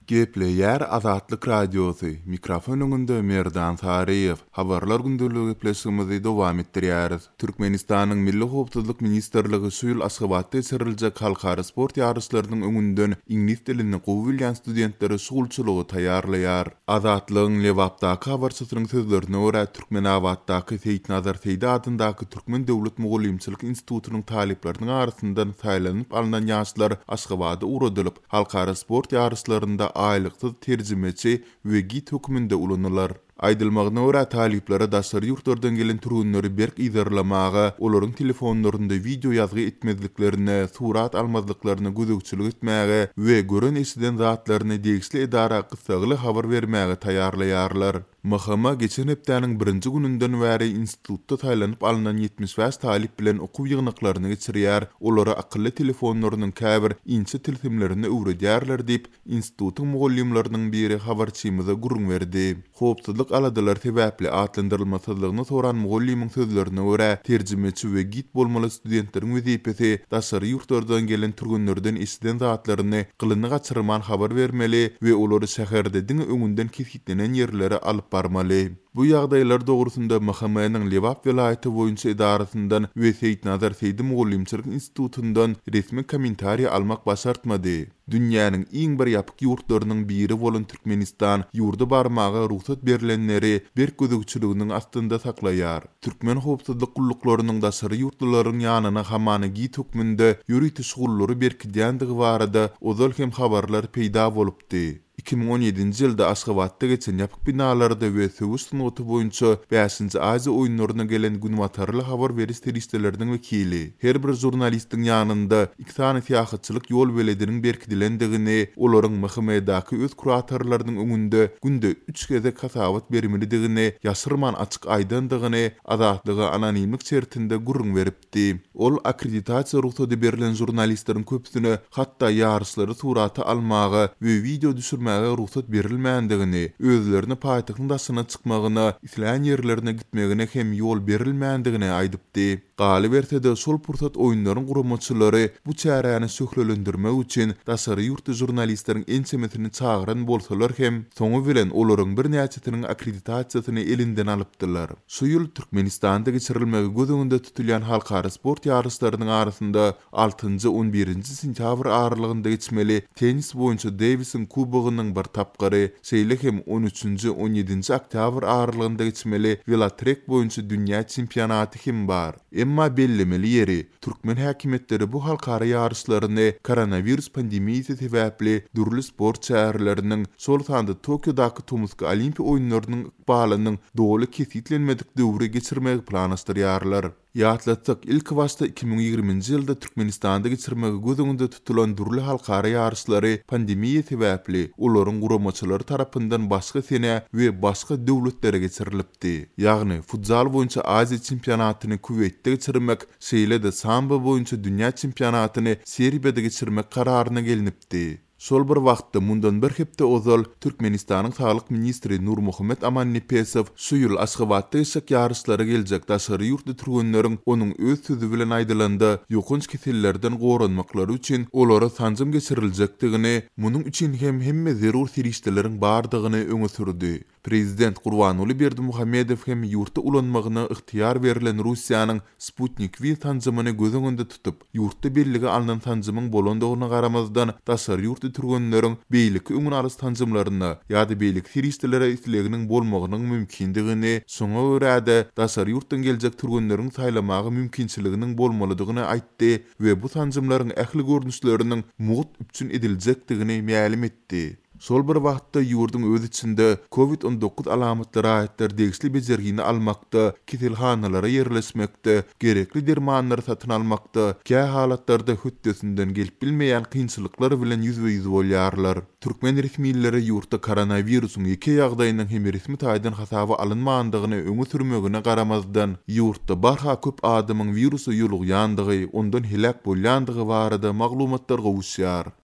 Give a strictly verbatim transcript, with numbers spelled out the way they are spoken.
Geple yer Azatlyk Radiosu. Mikrofon öňünde Merdan Sariyev. Habarlar gündüligi pleşigimizi dowam etdirýäris. Türkmenistanyň Milli Howpsuzlyk Ministrligi Suýul Aşgabatda geçiriljek halkara sport ýarışlarynyň öňünden ingliz dilini gowy bilýän studentleri şugulçylygy taýýarlaýar. Azatlygyň Lewapdaky habarçysynyň sözlerine görä Türkmenabatdaky Seýitnazar Seýdi adyndaky Türkmen Döwlet Mugallimçilik Institutunyň talipleriniň arasyndan saýlanyp alynan ýaşlar Aşgabata uradylyp halkara sport ýarışlarynda aýlyksız terjimeçi we git hökmünde ulanýarlar. Aýdylmagyna görä taliplere daşary ýurtlardan gelen türünleri berk ýazarlamaga, olaryň telefonlarynda video ýazgy etmezliklerine, surat almazlyklaryna gözükçilik etmäge we gören esiden zatlaryny degişli edara gysgaly habar bermäge taýýarlaýarlar. Mahama geçen hepdäniň birinji gününden bäri institutda taýlanyp alynan yetmiş beş talip bilen okuw ýygnaklaryny geçirýär. Olara akylly telefonlarynyň käbir inçe tilsimlerini öwredýärler diýip institutyň mugallimlarynyň biri habarçymyza gurrun berdi. Howpsuzlyk aladalar sebäpli atlandyrylmasyzlygyny soran mugallimiň sözlerine görä terjimeçi we git bolmaly studentleriň wezipesi daşary ýurtlardan gelen türgünlerden esiden zatlaryny gylyny gaçyrman habar bermeli we olary şäherde diňe öňünden keskitlenen ýerlere alyp barmaly. Bu ýagdaýlar dogrusunda Mahamanyň Lewap welaýaty boýunça idarasyndan we Seýitnazar Seýdi Mugallimçilik Institutundan resmi kommentariýa almak başartmady. Dünýäniň iň bir ýapyk ýurtlarynyň biri bolan Türkmenistan ýurda barmaga ruhsat berilenleri bir gözükçiliginiň astynda saklaýar. Türkmen howpsuzlyk gulluklarının daşary ýurtlaryň ýanyna hamany git hökmünde ýürüti şugullary berkidýändigi barada ozal hem habarlar peýda bolupdy. iki bin on ýedinji ýylda Aşgabatda geçen ýapyk binalarda we söwüş sunuty boýunça beşinji Aziýa oýunlaryna gelen günwatarly habar beriş terişdeleriniň wekili. Her bir jurnalistiň ýanynda iki tane fiýahatçylyk ýol belediniň berkidilendigini, olaryň Mahamadaky öz kuratorlarynyň öňünde günde üç geze kasabat bermelidigini, ýaşyrman açyk aýdandygyny, azatlygy anonimlik çertinde gurrun beripdi. Ol akkreditasiýa ruhsaty berilen jurnalistleriň köpüsine hatda ýarışlary suraty almaga we video düşürmäge ruhsat berilmändigini, özlerini paýtagyň daşyna çykmagyna, isleýän ýerlerine gitmegine hem ýol berilmändigini aýdypdy. Galy bertede şol pursat oýunlaryň guramaçylary bu çäräni söhlelendirmek üçin daşary ýurtda jurnalistleriň ençemetini çagyran bolsalar hem soňu bilen olaryň bir näçetiniň akkreditasiýasyny elinden alypdylar. Şu ýyl Türkmenistanda geçirilmegi göz öňünde tutulýan halkara sport ýarışlarynyň arasynda altynjy on birinji sentýabr aralygynda geçmeli tenis boýunça Davisin kubogynyň bir tapgary, şeýle hem on üçünji on ýedinji oktyabr aralygynda geçmeli velatrek boýunça dünýä çempionaty hem bar. Emma bellemeli ýeri Türkmen häkimetleri bu halkara ýarışlaryny koronavirus pandemiýasy sebäpli durly sport şäherleriniň şol sanda Tokiodaky Tomsk Olimpiýa oýunlarynyň ykbalynyň doly kesitlenmedik döwre geçirmegi planlaşdyrýarlar. Ýatlatsak ilk başda iki bin ýigriminji ýylda Türkmenistanda geçirmegi göz öňünde tutulan durly halkara ýarışlary pandemiýa sebäpli olaryň guramaçylary tarapyndan başga sene we başga döwletlere geçirilipdi. Ýagny futsal boýunça Aziýa çempionatyny Kuweytde geçirmek, şeýle-de samba boýunça dünýä çempionatyny Serbiýada geçirmek kararyna gelinipdi. Şol bir wagtda mundan bir hepde ozal Türkmenistanyň saglyk ministri Nurmuhammed Amannepesow şu ýyl Aşgabatda eşek ýarışlary geljek daşary ýurtda turganlaryň onuň öz sözü bilen aýdylanda ýokunç kesellerden goranmaklary üçin olara sanjym geçiriljekdigini, munyň üçin hem hemme zerur serişdeleriň bardygyny öňe sürdi. Prezident Gurbanuly Berdimuhammedow hem ýurtda ulanmagyna yktyýar berilen Russiýanyň Sputnik V tanjymyny göz öňünde tutup, ýurtda belligi alynan tanjymyň bolandygyna garamazdan daşary ýurtda turganlaryň beýleki öňüne arys tanjymlaryna ýa-da beýleki serişdelere isleginiň bolmagynyň mümkindigini, şoňa görä-de daşary ýurtdan geljek turganlaryň saýlamagy mümkinçiliginiň bolmalydygyny aýtdy we bu tanjymlaryň ähli görnüşleriniň mugat üçin ediljekdigini ma'lum etdi. Şol bir wagtda ýurdun öz içinde covid on dokuz alamatlary aýtlar degişli bejergini almakda, keselhanalara ýerleşmekde, gerekli dermanlary satyn almakda, kä halatlarda höttesinden gelip bilmeýän kynçylyklar bilen ýüzbe-ýüz bolýarlar. Türkmen resmiýetleri ýurtda koronawirusyň iki ýagdaýynyň hem resmi taýdan hasaba alynmandygyny öňe sürmegine garamazdan ýurtda barha köp adamyň wirusy ýolugýandygy, ondan helak bolýandygy barada maglumatlar gowuşýar.